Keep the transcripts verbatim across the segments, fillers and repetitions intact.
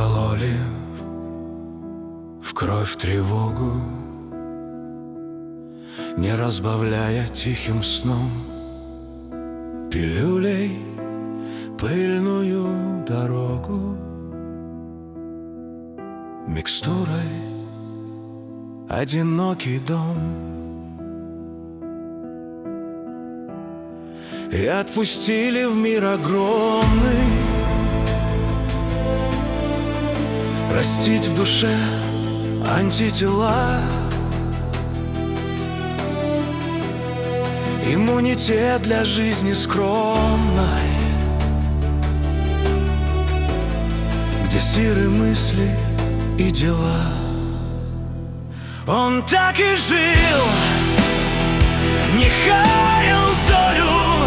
укололи в кровь тревогу, не разбавляя тихим сном пилюлей пыльную дорогу, микстурой одинокий дом. И отпустили в мир огромный растить в душе антитела, иммунитет для жизни скромной, где сиры мысли и дела. Он так и жил, не хаял долю,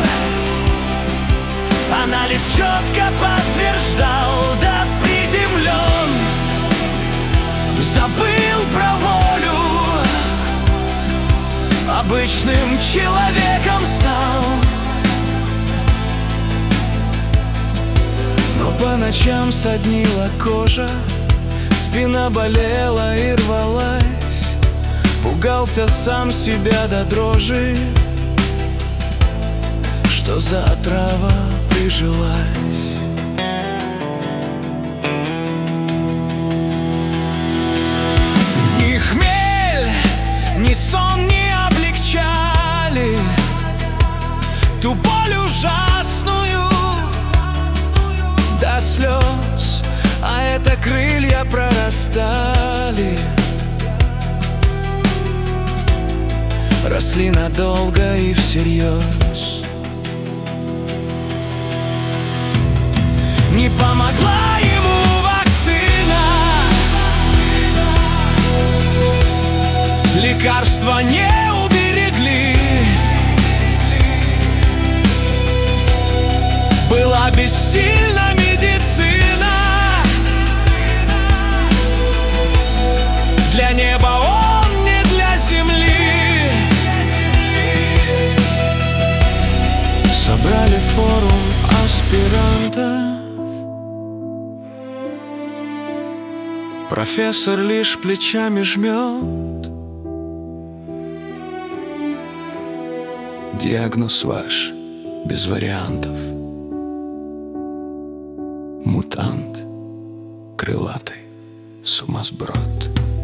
анализ четко подтверждал, да приземлен, забыл про волю, обычным человеком стал. Но по ночам соднила кожа, спина болела и рвалась, пугался сам себя до дрожи, что за отрава прижилась. Ни хмель, ни сон не облегчали ту боль ужасную до слез, а это крылья прорастали, росли надолго и всерьез. Не помогла ему вакцина, лекарства не уберегли, была бессильна медицина, для неба он не для земли. Собрали форум аспирантов, профессор лишь плечами жмет. Диагноз ваш без вариантов: мутант, крылатый сумасброд.